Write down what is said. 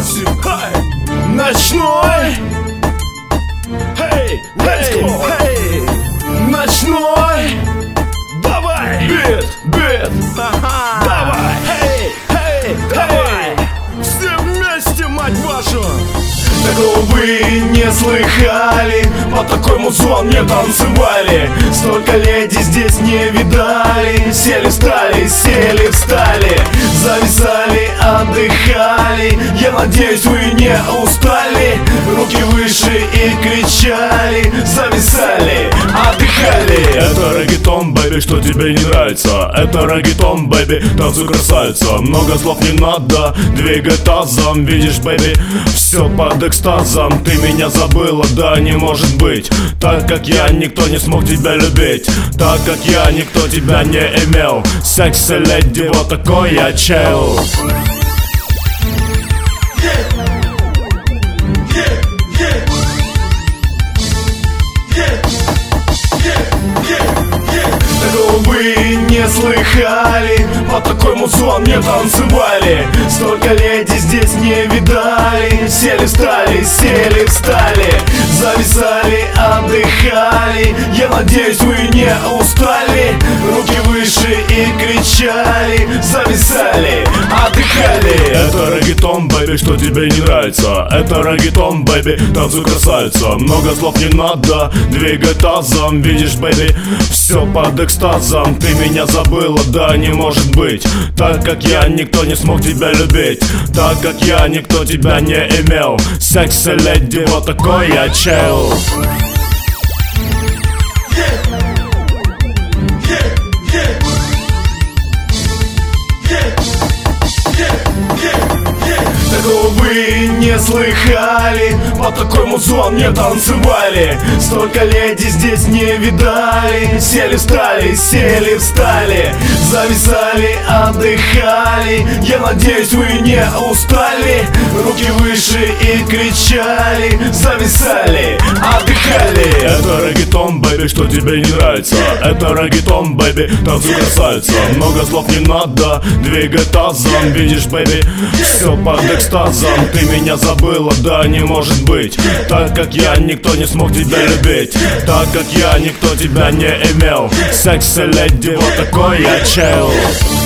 Massive, ночной. Hey, hey, ночной. Давай, бит, давай, hey, давай. Все вместе, мать вашу. Такого вы не слыхали, по такой музон не танцевали. Столько леди здесь не видали. Сели, встали, зависали, отдыхали. Я надеюсь, вы не устали. Руки выше и кричали. Зависали, отдыхали. Это реггетон, бэби, что тебе не нравится? Это реггетон, бэби, танцуй, красавица. Много слов не надо, двигай тазом. Видишь, бэби, все под экстазом. Ты меня забыла, да не может быть. Так как я, никто не смог тебя любить. Так как я, никто тебя не имел. Секси леди, вот такой я чел. Вы не слыхали, по такой музон не танцевали. Столько леди здесь не видали. Сели, встали, зависали, отдыхали. Я надеюсь, вы не устали. Руки выше и кричали. Зависали, отдыхали. Это реггетон, бэби, что тебе не нравится? Это реггетон, бэби, танцуй, красавица. Много слов не надо, двигай тазом. Видишь, бэби, все под экстазом. Ты меня забыла, да не может быть. Так как я, никто не смог тебя любить. Так как я, никто тебя не имел. Секси леди, вот такой я чел. Такого вы не слыхали, по такой музон не танцевали. Столько леди здесь не видали. Сели, встали, зависали, отдыхали. Я надеюсь, вы не устали. Руки выше и кричали. Зависали, отдыхали. Это реггетон, бэби, что тебе не нравится? Это реггетон, бэби, танцуй, красавица. Много слов не надо, двигай тазом. Видишь, бэби, все под экстазом. Ты меня забыла, да не может быть. Так как я, никто не смог тебя любить. Так как я, никто тебя не имел. Секси леди, вот такой я чел.